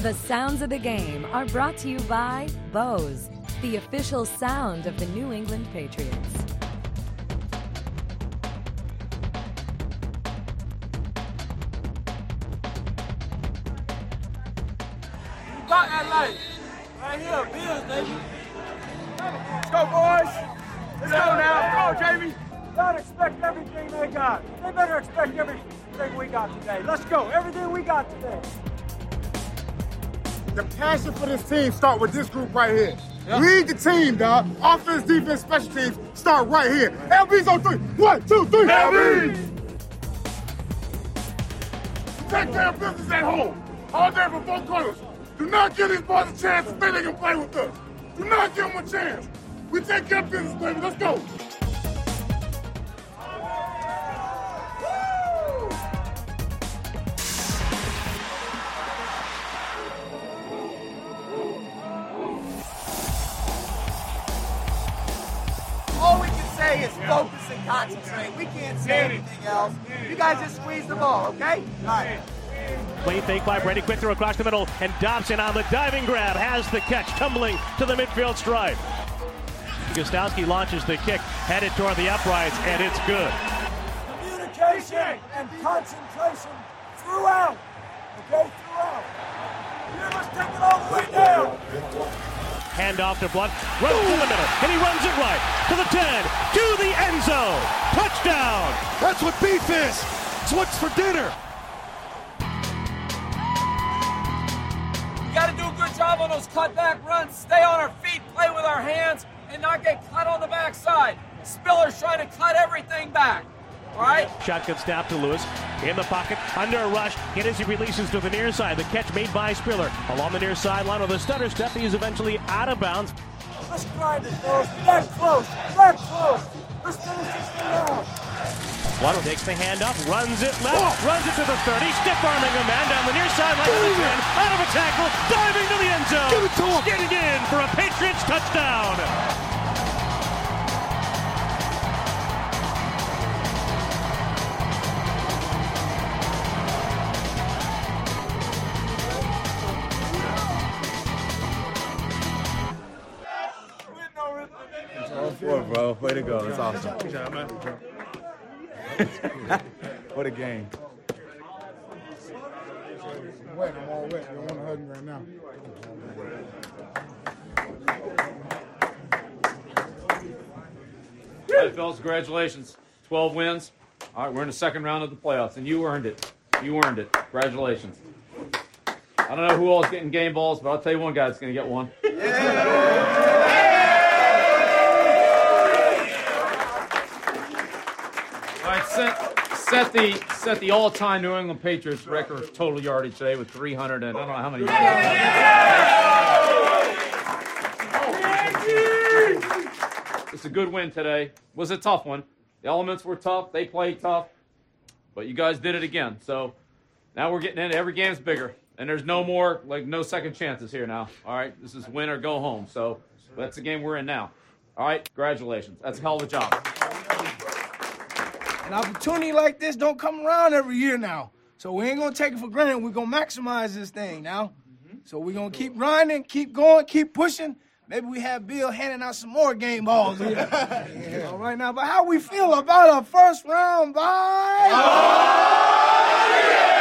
The sounds of the game are brought to you by Bose, the official sound of the New England Patriots. Got that light. Right here, Bills, baby. Let's go, boys. Let's go now. Come on, Jamie. Don't expect everything they got. They better expect everything we got today. Let's go. Everything we got today. The passion for this team start with this group right here. Yep. Lead the team, dog. Offense, defense, special teams start right here. LB's on 3. 1, 2, 3. LB! Take care of business at home. All day from both corners. Do not give these boys a chance to think they can play with us. Do not give them a chance. We take care of business, baby. Let's go. All we can say is focus and concentrate. We can't say anything else. You guys just squeeze the ball, okay? All right. Play fake by Brady, quick throw across the middle, and Dobson on the diving grab has the catch, tumbling to the midfield stripe. Gostowski launches the kick, headed toward the uprights, and it's good. Communication and concentration throughout. Okay, throughout. You must take it all the way down. Hand off to Blunt, runs to the middle, and he runs it right to the 10, to the end zone. Touchdown! That's what beef is. It's what's for dinner. We got to do a good job on those cutback runs. Stay on our feet, play with our hands, and not get cut on the backside. Spiller's trying to cut everything back. All right? Shotgun snap to Lewis. In the pocket, under a rush. Hit as he releases to the near side. The catch made by Spiller. Along the near sideline with a stutter step. He is eventually out of bounds. Let's grind it, boys. That close. That close. Let's finish this thing out. Waddle takes the handoff, runs it left, runs it to the 30, stiff-arming a man down the near sideline to the 10, out of a tackle, diving to the end zone. Give it to him. Getting in for a Patriots touchdown. Bro, way to go. That's awesome. Good job, man. What a game. Wet, I'm all wet. You don't want to hug me right now. All right, fellas, congratulations. 12 wins. All right, we're in the second round of the playoffs, and you earned it. You earned it. Congratulations. I don't know who all is getting game balls, but I'll tell you one guy that's going to get one. All right, set the all-time New England Patriots record of total yardage today with 300 and I don't know how many. It's a good win today. It was a tough one. The elements were tough. They played tough. But you guys did it again. So now we're getting in. Every game's bigger. And there's no more, no second chances here now. All right? This is win or go home. So that's the game we're in now. All right? Congratulations. That's a hell of a job. An opportunity like this don't come around every year now. So we ain't going to take it for granted. We're going to maximize this thing now. So we're going to keep grinding, keep going, keep pushing. Maybe we have Bill handing out some more game balls here. All right now, but how we feel about our first round bye? Oh, yeah!